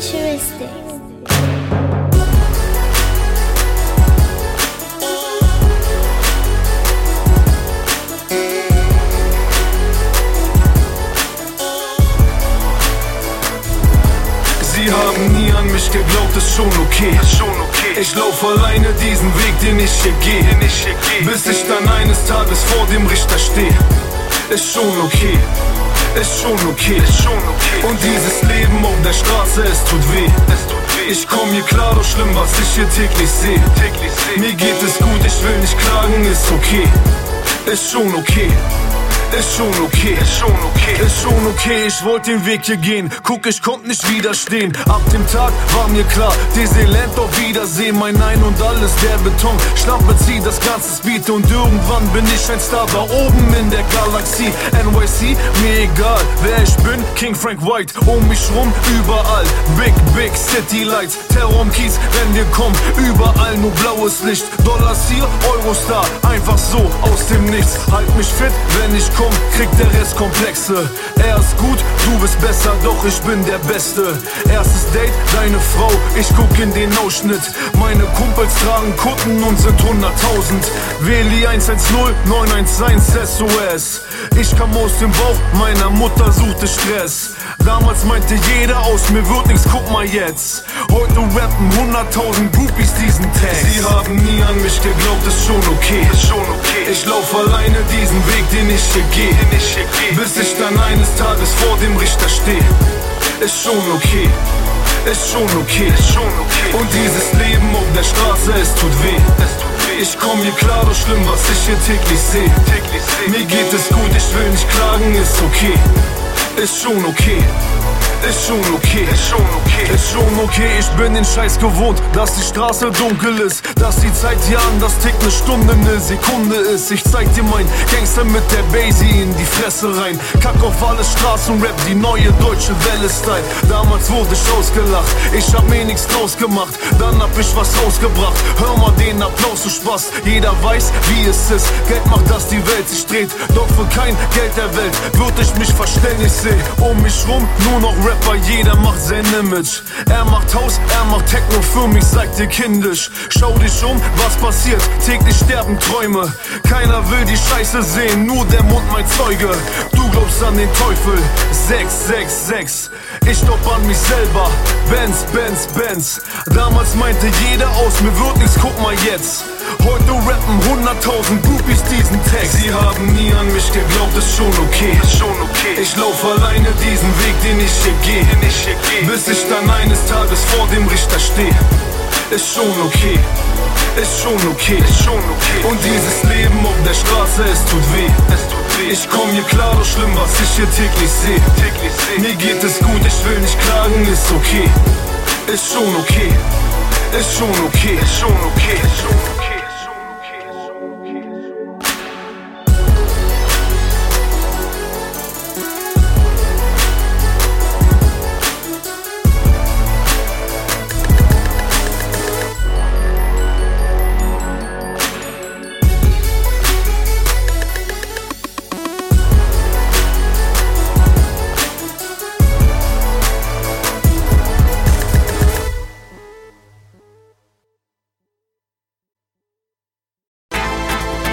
Futuristic. Sie haben nie an mich geglaubt, ist schon okay. Ich lauf alleine diesen Weg, den ich hier geh, bis ich dann eines Tages vor dem Richter steh. Ist schon okay, ist schon okay. Und dieses Leben auf der Straße, es tut weh. Ich komm hier klar, doch schlimm, was ich hier täglich seh. Mir geht es gut, ich will nicht klagen, ist okay. Ist schon okay. Ist schon okay, ist schon okay, ich wollte den Weg hier gehen. Guck, ich konnte nicht widerstehen. Ab dem Tag war mir klar, Disneyland auf Wiedersehen. Mein Ein und Alles, der Beton, Schlampe zieht das ganze Speed. Und irgendwann bin ich ein Star da oben in der Galaxie. NYC, mir egal, wer ich bin, King Frank White. Um mich rum, überall, Big City Lights. Terror am Kiez, wenn wir kommen, überall nur blaues Licht. Dollars hier, Eurostar, einfach so, aus dem Nichts. Halt mich fit, wenn ich komm, kriegt der Rest Komplexe. Er ist gut, du bist besser, doch ich bin der Beste. Erstes Date, deine Frau, ich guck in den Ausschnitt. Meine Kumpels tragen Kutten und sind 100.000. Wähli 110 911 SOS. Ich kam aus dem Bauch, meiner Mutter suchte Stress. Damals meinte jeder, aus mir wird nix, guck mal jetzt. Heute rappen 100.000 Groupies diesen Text. Sie haben nie an mich geglaubt, ist schon okay. Ich lauf alleine diesen Weg, den ich hier geh, bis ich dann eines Tages vor dem Richter steh. Ist schon okay, ist schon okay. Und dieses Leben auf der Straße, es tut weh. Ich komm hier klar, doch schlimm, was ich hier täglich seh. Mir geht es gut, ich will nicht klagen, ist okay. Ist schon okay. Ist schon okay, ist schon okay, ich bin den Scheiß gewohnt, dass die Straße dunkel ist, dass die Zeit hier anders tickt, ne Stunde, ne Sekunde ist. Ich zeig dir mein Gangster mit der Basie in die Fresse rein. Kack auf alles Straßenrap, die neue deutsche Welle-Style. Damals wurde ich ausgelacht, ich hab mir nix draus gemacht, dann hab ich was rausgebracht. Hör mal den Applaus, du Spaß, jeder weiß, wie es ist. Geld macht, dass die Welt sich dreht, doch für kein Geld der Welt würd ich mich verstellen. Ich seh um mich rum nur noch Rapper, jeder macht sein Image. Er macht Haus, er macht Techno, für mich seid ihr kindisch. Schau dich um, was passiert, täglich sterben Träume. Keiner will die Scheiße sehen, nur der Mund mein Zeuge. Du glaubst an den Teufel, 666. Ich glaub an mich selber, Benz. Damals meinte jeder, aus mir wird nix, guck mal jetzt. Heute rappen 100.000 Groupies diesen Text. Sie haben nie an mich geglaubt, ist schon okay. Ich lauf alleine diesen Weg, den ich hier geh, bis ich dann eines Tages vor dem Richter steh. Ist schon okay, ist schon okay. Und dieses Leben auf der Straße, es tut weh. Ich komm hier klar, doch schlimm, was ich hier täglich seh. Mir geht es gut, ich will nicht klagen, ist okay. Ist schon okay, ist schon okay.